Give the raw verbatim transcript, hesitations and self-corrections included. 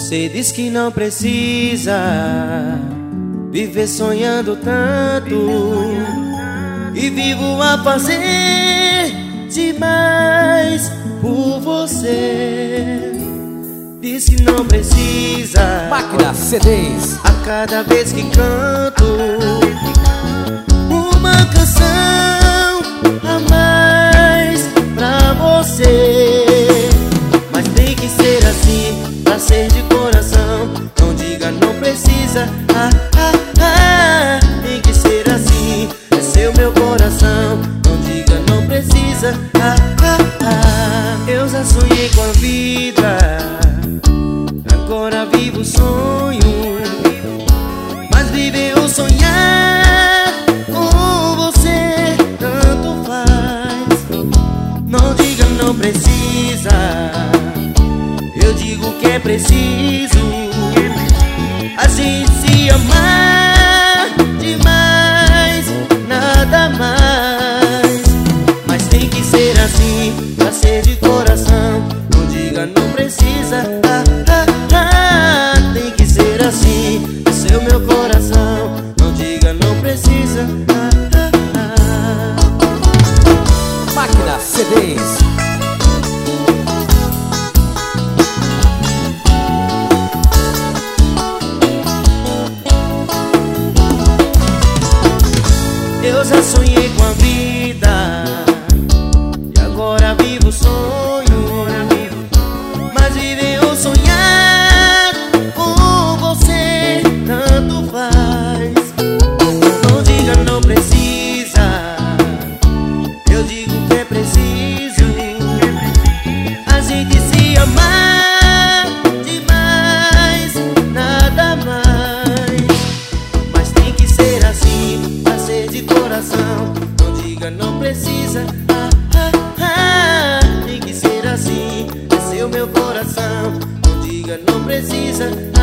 Você diz que não precisa viver sonhando tanto, e vivo a fazer demais por você. Diz que não precisa Máquina C Ds. a cada vez que canto uma canção a mais pra você. Mas tem que ser assim, pra ser de coração. Não diga não precisa, ah, ah, ah. Tem que ser assim, é seu meu coração. Não diga não precisa, ah, ah, ah. Eu já sonhei com a vida, agora vivo o sonho. Mas viver ou sonhar com você tanto faz. Não diga não precisa, eu digo que é preciso a gente se amar demais, nada mais. Mas tem que ser assim, pra ser de coração. Não diga não precisa, ah, ah, ah. Tem que ser assim, é seu meu coração. Não diga não precisa, ah, ah, ah. Máquina C Ds. Eu já sonhei com a vida e agora vivo o sonho. Mas viver ou sonhar com você tanto faz. Não diga não precisa, eu digo que é preciso a gente se amar demais, nada mais. Mas tem que ser assim, pra ser de coração. Não diga não precisa, ah, ah, ah. Tem que ser assim, é seu meu coração. Não diga não precisa,